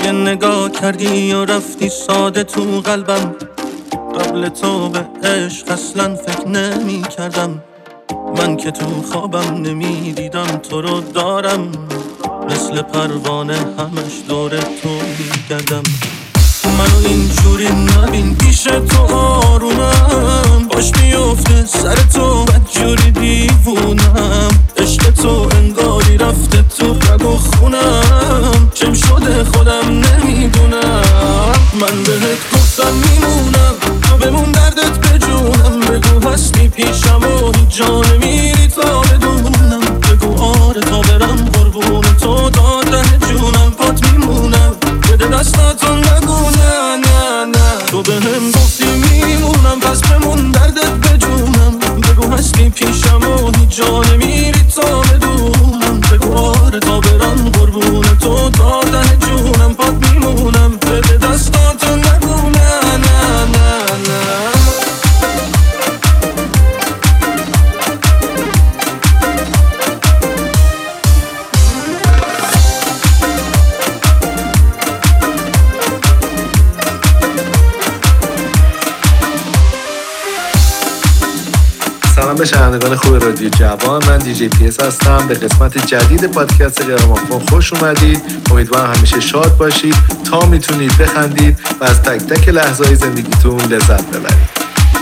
یه نگاه کردی و رفتی ساده تو قلبم. قبل تو به عشق اصلا فکر نمی کردم. من که تو خوابم نمی دیدم تو رو دارم. مثل پروانه همش دور تو می گردم. منو اینجوری نبین پیش تو آرومم. باش میفته سر تو بدجوری دیوونم. عشق تو انگاری رفته تو رگ و خونم. چم شده خودم نمیدونم. من بهت گفتم میمونم تو بمون دردت به جونم. بگو هستی پیشم و هیچ جا نمیری تا بدونم. بگو آره تا برم قربون تو داده جونم. پات میمونم بده دستاتو نگو نه نه نه. تو بهم گفتی میمونم پس بمون دردت به جونم. بگو هستی پیشم و هیچ جا نمیری تا بدونم. بگو آره تا برم قربون تو داده جونم. پات میمونم بده دستاتو نگو نه نه نه نه. سلام به شنوندگان خوب رادیو جوان. من دیجی پی اس هستم. به قسمت جدید پادکست گرامافون خوش اومدید. امیدوارم همیشه شاد باشید تا میتونید بخندید و از تک تک لحظه‌های زندگیتون لذت ببرید.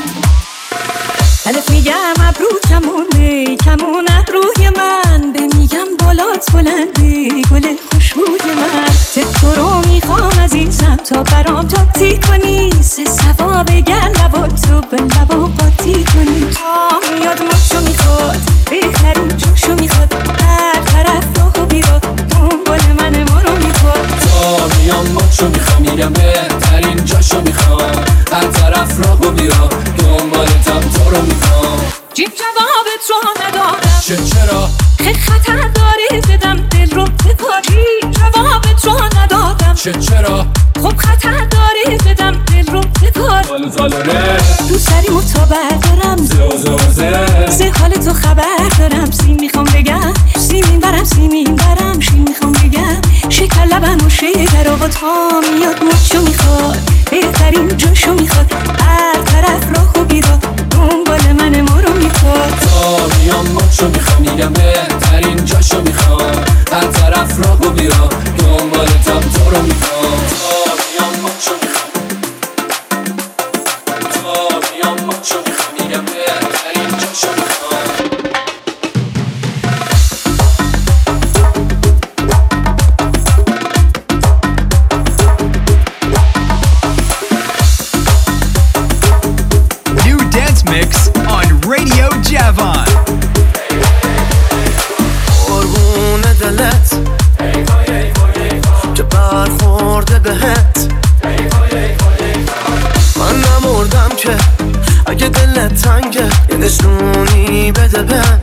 الف میگم ابرو کمونه کمون ابروی من. به میگم بالات بلنده گل خوشبوی من. تو رو میخوام عزیزم تا برام تاتی کنی. سه ثواب گر لباتو به لبا قاطی کنی. تا میاد مچو میخواد بهترین جوشو میخواد. هر طرف راهو بیاد دنبال من ما رو میخواد. تا میام مچو میخوام میگم بهترین جاشو میخوام. هر طرف راهو بیاد دنبالتم تو رو میخوام. جیب جوابت رو ندارم چرا؟ خطر داری بدم دل رو بکاری. جوابت رو ندادم چرا؟ خب خطر داری بدم دل رو بکاری. تو سری متابر دارم زه حال تو خبر دارم. سیم میخوام بگم سیمین برم سیمین برم. شیم میخوام بگم شکر لبم و شکر. آقا تا میاد مچو میخواد بهترین جاشو میخواد. هر طرف راهو بیراد دنبال من ما رو میخواد. تا میام مچو میخوام میگم بهترین جاشو میخوام. هر طرف راهو بیراد دنبالتم تو رو میخوام. تا میام مچو میخوام. تا میام مچو میخوام میگم بهترین جاشو میخوام. Mix on Radio Javan. قربون دلت که برخورده بهت. من نمردم که اگه دلت تنگه یه نشونی بده بهم.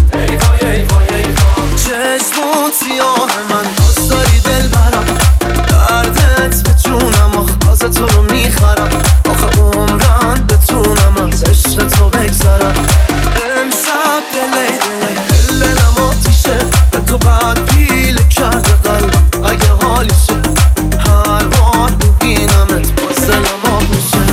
چشمون سیاه من دوست داری دل برم. دردت به جونم آخه تو رو میخرم. آخه عمرم بتونم از عشق تو بگذرم. امشب دلم آتیشه به تو بعد پیله کرده قلبم. اگه حالیشه هر بار ببینمت باز دلم آب میشه.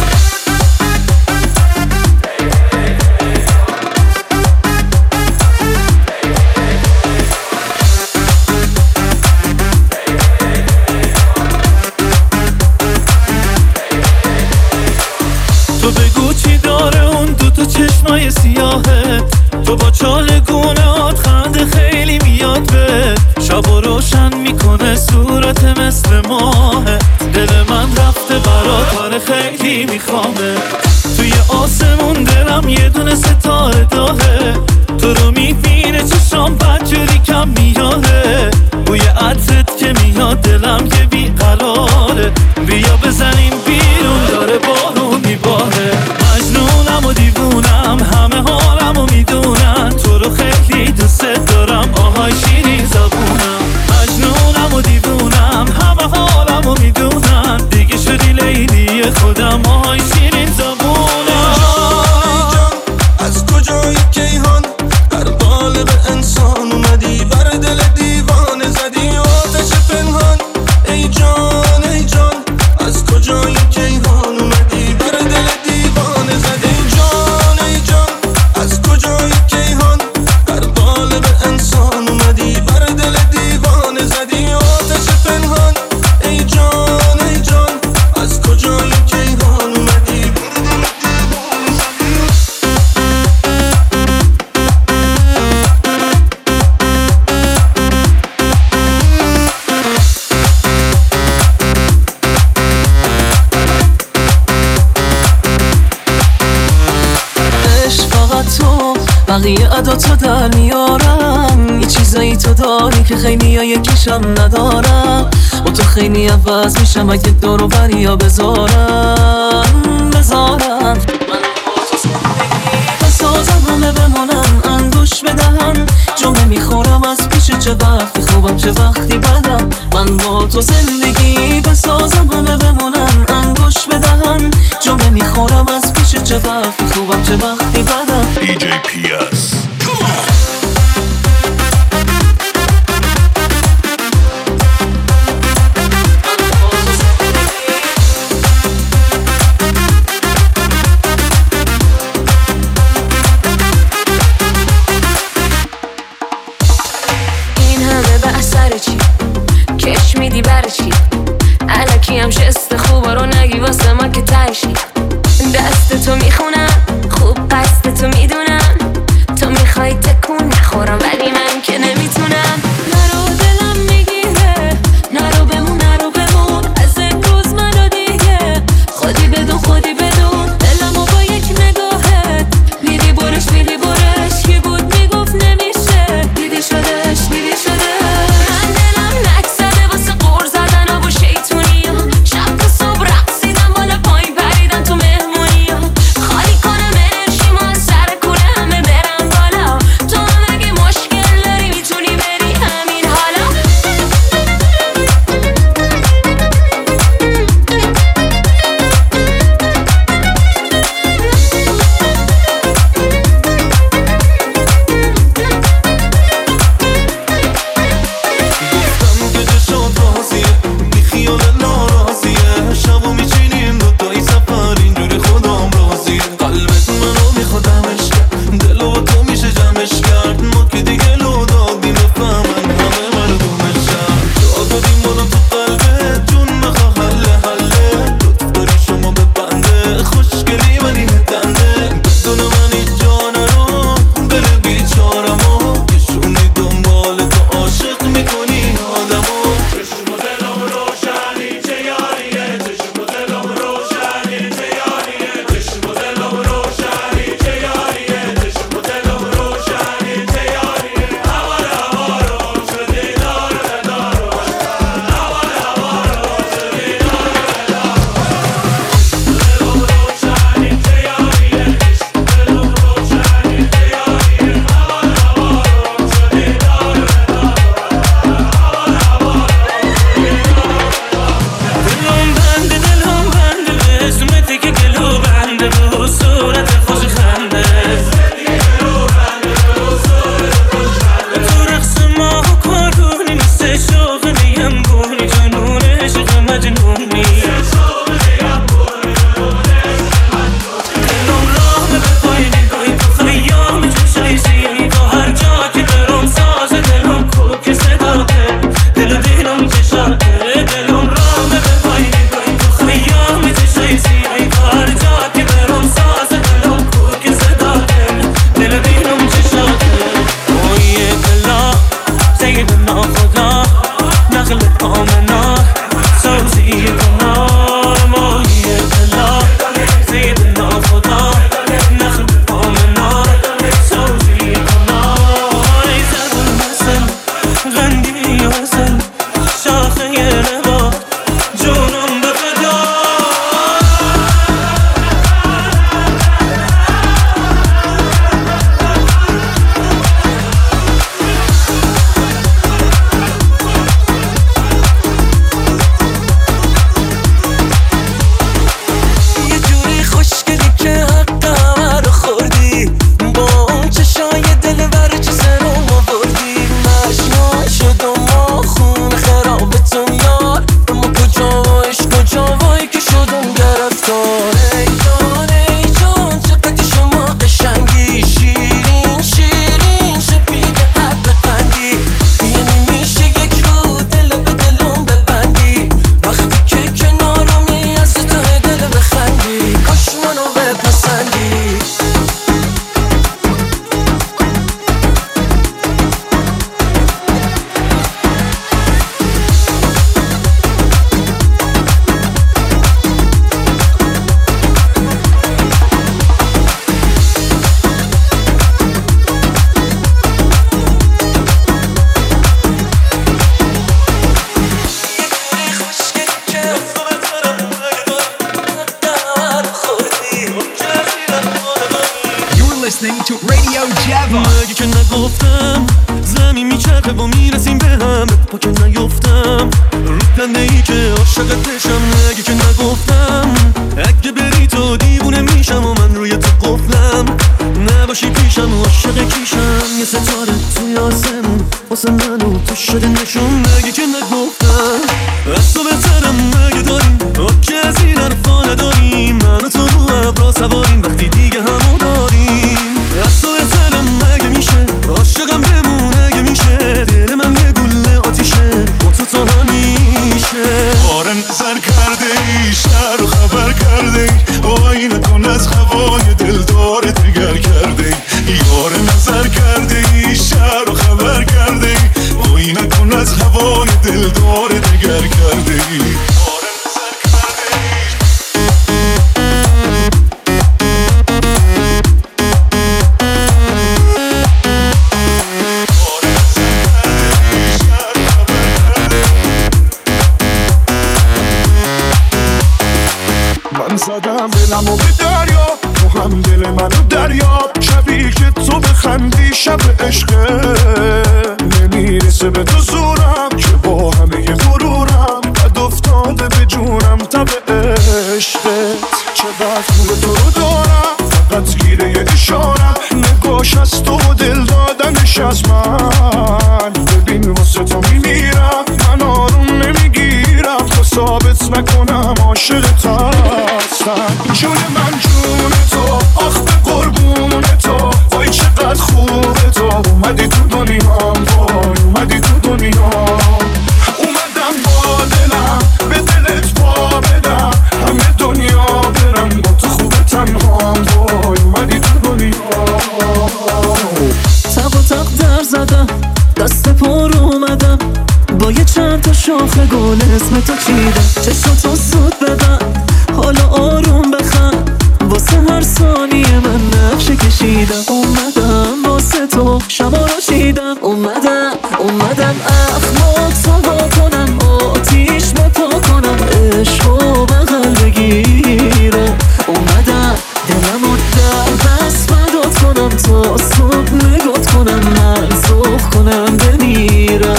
تو بگو چی داره اون دوتا چشمای سیاهه. تو با چالگونهات خنده خیلی میاد به. شبا روشن میکنه صورت مثل ماهه. دل من رفته برات آره خیلی میخوامه. توی آسمون دلم یه دونه ستاره داهه. تو رو میبینه چشام بدجوری کم میاده. بوی عطرت که میاد دلم یه بیقراره. بیا بزنیم بیرون داره بارون میباره. مجنونم و دیوونم همه حالم و میدونن. تو رو خیلی دوست دارم آهای شیرین زبونم. مجنونم و دیوونم همه حالم و میدونن. دیگه شدی لیلی خودم آهای شیرین زبونم. از کجایی کیهان در قالب انسان اومدی بر دل دیوان. صدا تو در میارم. یه چیزایی تو داری که خیلی ها یکیشم ندارم. و تو خیلی عوض میشم اگه دور و بریا بذارم. بسازم همه بمانم انگوش بدهم. جمعه میخورم از پیش چه وقتی خوبم چه وقتی بدم. من با تو زندگی بسازم همه بمانم انگوش بدهم. جمعه میخورم از پیش چه وقتی خوبم چه وقتی بدم. DJ PS کش میدی برای چی؟ الکی هم شست خوبا رو نگی واسه ما که تایشی. دست تو میخونم خوب قصد تو میدونم. تو میخوای تکون نخورم ولی من که نمیتونم. نرو دلم میگیره نرو بمون از امروز منو دیگه. خودی بدون دلمو با یک نگاهت میری برش کی بود میگفت نمیشه. دیدی شدش من دلم نکسده واسه قور زدن و شیطونی. شب تا صبح رقصیدم بالا پایین پریدم همت پا که نیفتم رو دنده ای که عاشقت بشم اگه که نگفتم اگه بری تو دیوونه میشم و من روی تو قفلم نباشی پیشم و عاشق کیشم یه ستاره توی آسمون واسه منو تو شده نشون اگه که نگفتم از تو بهترم اگه داریم که از این حرفا نداریم من و تو رو ابرا سواریم وقتی دیگه همو داریم از تو بهترم اگه میشه عاشقم بمون اگه میشه دل من یه گله آتیشه با تو تا همیشه آره نظر کرده ای شهر رو خبر کرده ای وای نکن از هوای دلدار دیگر کرده ای یاره نظر کرده ای شهر رو خبر کرده ای وای نکن از هوای دلدار دیگر کرده ای آره نظر کرده ای من زدم دلمو به دریا تو هم دل منو دریاب شبی که تو بخندی شب عشقه نمیرسه به تو زورم که با همه غرورم قد افتاده به جونم تب عشقت چقدر خوب تو رو دارم فقط گیره یه اشارم نگاش از تو و دل دادنش از من ببین واسه تو میمیرم من آروم نمیگیرم تا ثابت نکنم عاشقت هستم جون من جون تو آخ به قربون تو وای چقدر خوبه تو اومدی تو دنیام وای اومدی تو دنیام اومدم با دلم به دلت پا بدم همه دنیا برم با تو خوبه تنهام وای اومدی تو دنیام تق و تق در زدم دست پر اومدم با یه چند تا شاخه گل اسم تو چیدم چشماتو سود بدم حالا آروم بخند واسه هر ثانیه من نقشه کشیدم اومدم واسه تو شما رو چیدم اومدم اخلاق سوا کنم آتیش بپا کنم عشقو بغل بگیرم اومدم دلمو در دست مداد کنم تا صبح نگات کنم من صبح کنم بمیرم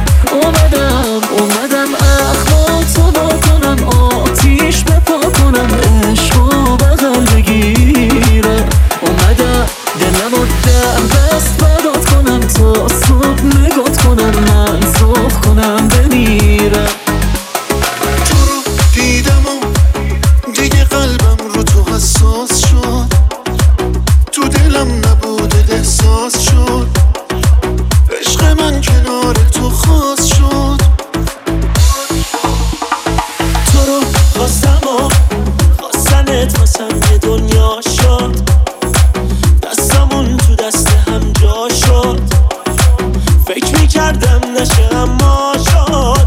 اومدم اخلاق سوا کنم آتیش بپا کنم عشقو بغل بگیرم اومدم دلمو در دست مداد کنم تا صبح نگات کنم من صبح کنم بمیرم تو رو دیدم و دیگه قلبم رو تو حساس شد تو دلم نبوده احساس شد عشق من کنار تو خاص شد تو رو خواستم و خواستنت واسم یه دنیا شد دستمون تو دست هم جا شد فکر میکردم نشه اما شد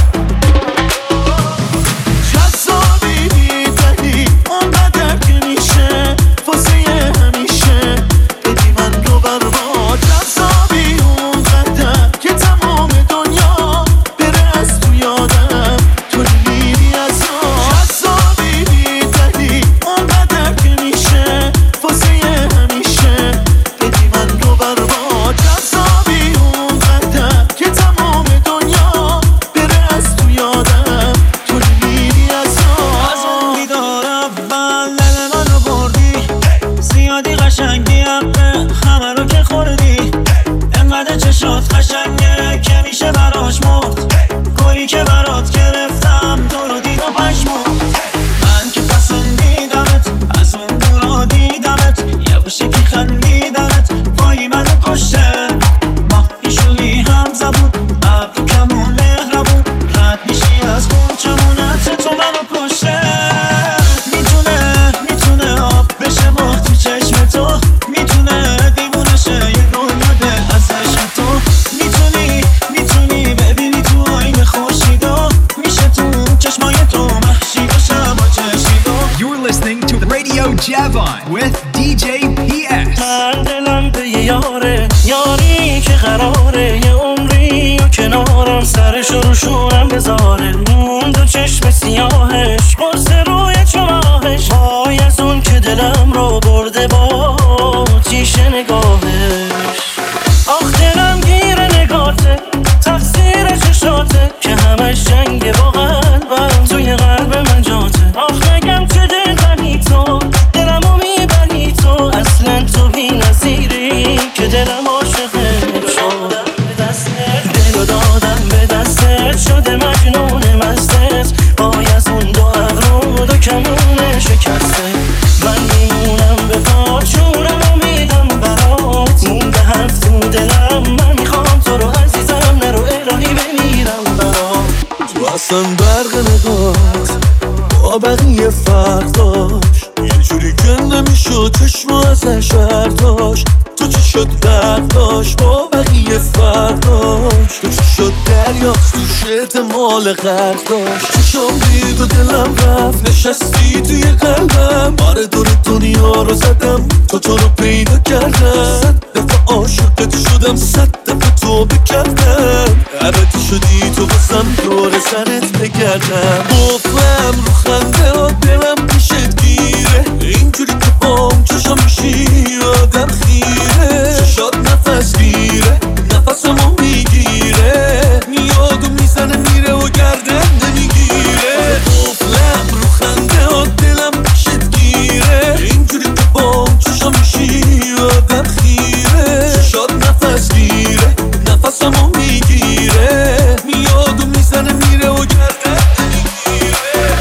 جذابی بیدلی اونقدر که میشه واسه همیشه بدی من رو برباد جذابی اونقدر که تمام دنیا بره از تو یادم تو میری از جذابی بیدلی اونقدر که میشه واسه همیشه بدی من رو برباد جذابی اونقدر که تمام دنیا بره از تو یادم تو میری از اون دیدار اول دل منو بردی زیادی قشنگی همه رو که خوردی انقدر چشات قشنگه که میشه براش مرد گلی که برات گرفتم تو رو دید و پشمرد من که پسندیدمت از اون دورا دیدمت یواشه که خندیدمت وای منو کشته ماهی شدی هم زبون ابرو کمون مهربون رد میشی از گوچمونت تو منو کشته میتونه آب بشه ماه تو چشم تو میتونه دیوونه شه یه دنیا دل از عشق تو میتونی ببینی تو آینه خورشیدا میشه تو چشمای تو محشی باشم با چشیدا. You're listening to Radio Javon with DJ PS. من دلم به یه یاری که قراره یه عمری و کنارم سرش رو شورم بذاره اون دو چشم سیاهش قرص روی چماهش وای از اون که دلم رو برده با تیشه نگاهش آخ دلم گیر نگاته تقصیر قشنگه با قلبم، توی قلب من جاته. آخ نگم چه دلبری تو، دلمو میبری تو، اصلا تو بی نظیری که دلم عاشقت شد. دلو دادم به دستت، شده مجنون مستت، پای از اون دو ابرو دو کمونه شکسته. من میمونم به پات، جونمو میدم برات، مونده حرف تو دلم، من میخوام تو رو عزیزم، نرو الهی بمیرم برات. تو اصلا برق نگات با بقیه فرق داشت، یه جوری که نمیشد چشم ازش برداشت. تو چی شد برداشت با بقیه فرق داشت، تو چی شد دریاست توش احتمال غرق داشت. چشم دید و دلم رفت، نشستی توی قلبم، بار دور دنیا رو زدم تو رو پیدا کردم. 100 دفعه عاشقت شدم، 100 دفعه تو بکردم، عبدی شدی تو بسم دور سرت بگردم. گفتم رو خنده ها دلم پیشت گیره، اینجوری که بام چشم میشی آدم خیره. شاد نفس گیره، نفسمو میگیره، میاد و میزنه میره و گردن نمیگیره. گفتم رو خنده ها دلم پیشت گیره، اینجوری که بام چشم میشی آدم خیره. شاد نفس گیره، نفسمو میگیره، میاد و میزنه میره و گردن نمیگیره.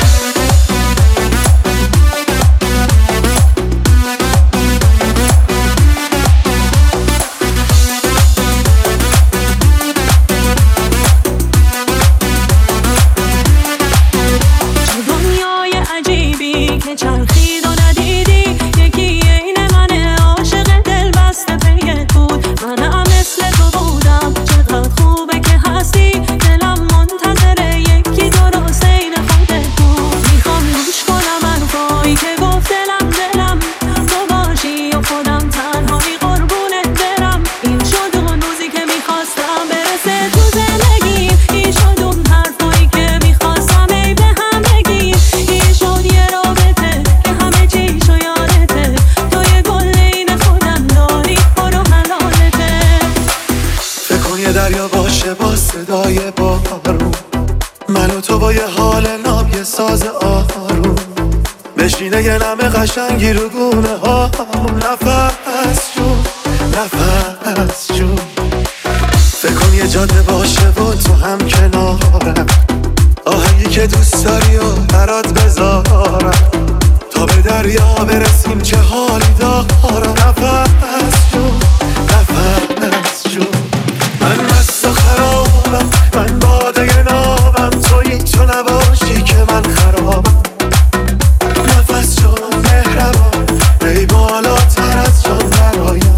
دنیای عجیبی که چرخید و ندیدی، یکی عین من عاشق دل بسته پیت بود. منم مثل تو بودم، چقدر خوبه که هستی، دلم منتظره یکی درست عین خودت بود. میخوام گوش کنم حرفایی که گفت دلم، تو باشی و خودم تنهایی قربونت برم. این شد اون روزی که میخواستم برسه تو زندگی، این شد اون حرفایی که میخواستم ای به هم بگی. این شد یه رابطه که همه چیشو یادته، تو یه گل این خودم داری، برو حلالته. فکر کن یه دریا باشه با صدای بارون، من و تو با یه حال ناب یه ساز آروم، بشینه یه نم قشنگی رو گونه ها. نفس جون نفس جون، فکر کن یه جاده باشه و تو هم کنارم، آهنگی که دوست داری و برات بذارم، تا به دریا برسیم چه حالی دارم. نفس جون نفس جون، من مست و خرابم، من باده نابم، تویی تو نباشی که من خرابم. نفس جون مهربان، ای بالاتر از جان برایم.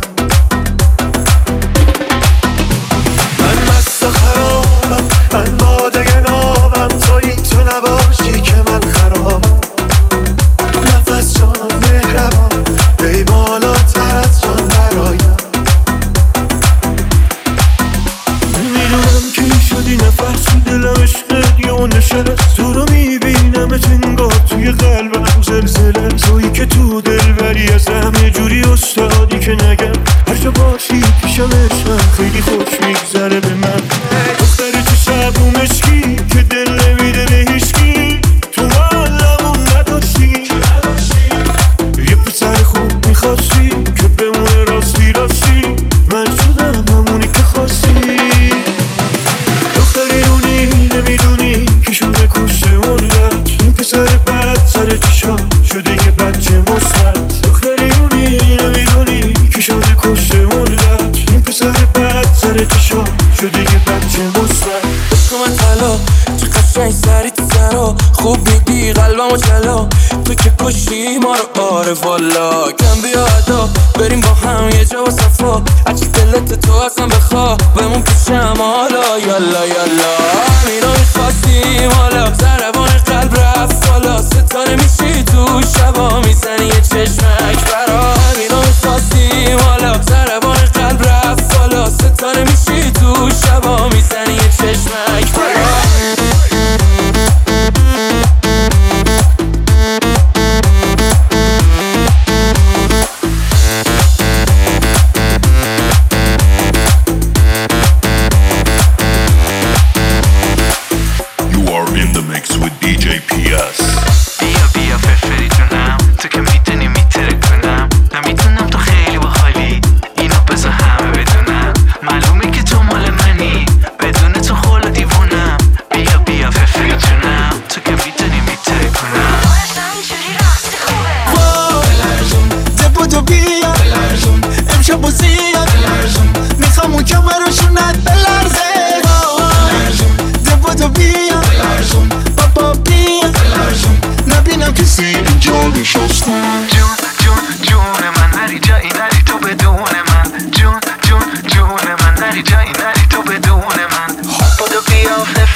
من مست و خرابم، من باده نابم، تویی تو نباشی که من خرابم. نفس جون مهربان، ای بالاتر از جان برایم. میدونم که شدی نفس دلم عشقت یه نشست، تو رو میبینم انگار توی قلبم زلزله. تویی که تو دلبری ازم یه جوری استادی که نگم، هر جا باشی پیشم عشقم خیلی خوش میگذره به من. دختر تو شبو مشکی که دل نمیده به هیچکی، تو حالمون نداشتی. یه پسر خوب میخواستی که بمونه راستی راستی، من شدم همونی که خواستی. دختریونی نمیدونی که شده کشته ملت، این پسر بد سر چشا شده یه بچه مثبت. دختریونی نمیدونی که شده کشته ملت، این پسر بد سر چشا شده یه بچه مثبت. عشق من طلا چه قشنگ سری تو سرا، خوب میدی قلبمو جلا، تو که کشی ما رو. آره والا کم بیا ادا، بریم با هم یه جا و صفا، هرچی دلت تو اصلا بخوا، بمون پیشم حالا. یالا یالا همینا میخواستیم حالا، ضربان قلب رفت بالا، ستاره میشی تو شبا، میزنی یه چشمک برا. همینا میخواستیم حالا، ضربان قلب رفت بالا، ستاره میشی تو شبا، میزنی یه چشمک برا.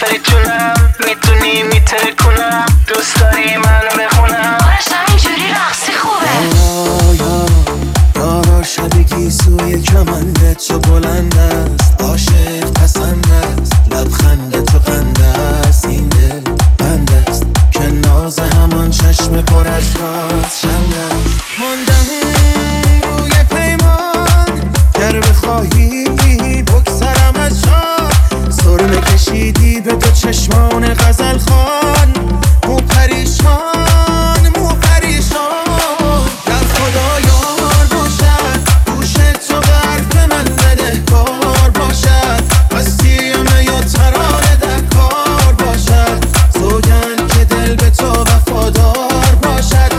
داری جونم میدونی میترکونم دوست داری منو بخونم آرش همینجوری رقصی خوبه یارا شبگی سوی کمنده تو بلند است عاشق پسند است لبخند تو قند است این دل بند است که ناز همان چشم پر از راز شند است ماندم روی پیمان گر بخواهی بگذرم از جان سرمه کشیدی به دو چشمان غزل خوان مو پریشان در خدا یار باشد گوش تو به حرف من بدهکار باشد بستیم یا ترانه در کار باشد سوگند که دل به تو وفادار باشد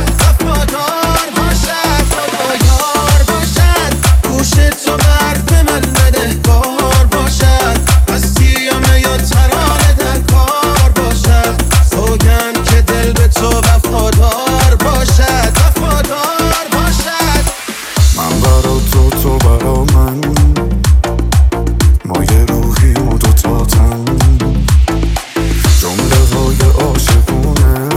خدا یار باشد گوش تو به حرف من بدهکار باشد بستیم یا ترانه در کار باشد سوگند که دل به تو وفادار باشد من برا تو برا من ما یه روحیم و دوتا تن جمله های عاشقونه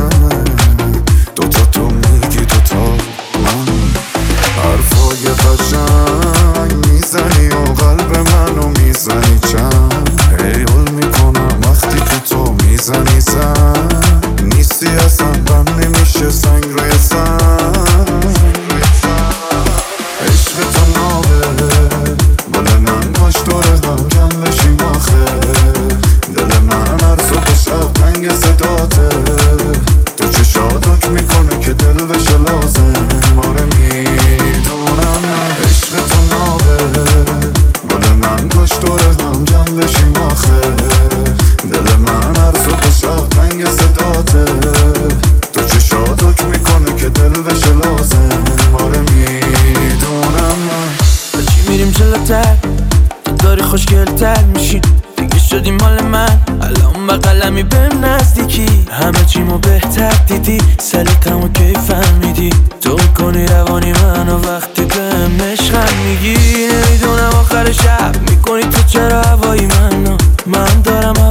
دوتا تو میگی دوتا من حرفای قشنگ میزنی و قلب منو میزنی چند حیول میکنم وقتی که تو میزنی زن نیستی اصلا بند نمیشه سنگ روی سنگ عشق تو نابه گل من باش دوره هم کم بشیم آخه دل من عرض و بشب تنگ صداته تو چشاتک میکنه که دل بشه لازم ماره میدونم عشق تو نابه گل من باش دوره هم کم بشیم آخه دل من عرض و بشب تنگ صداته تو چشاتک میکنه که دل بشه لازم ماره میدونم چی میریم جلوتر تو داری خوشگلتر میشی دیگه شدی مال من الان بقلمی بهم نزدیکی همه چیمو بهتر دیدی سلیتمو کی فهمیدی تو کنی روانی منو وقتی بهم عشقم میگی نمیدونم آخر شب میکنی تو چرا هوایی من دارم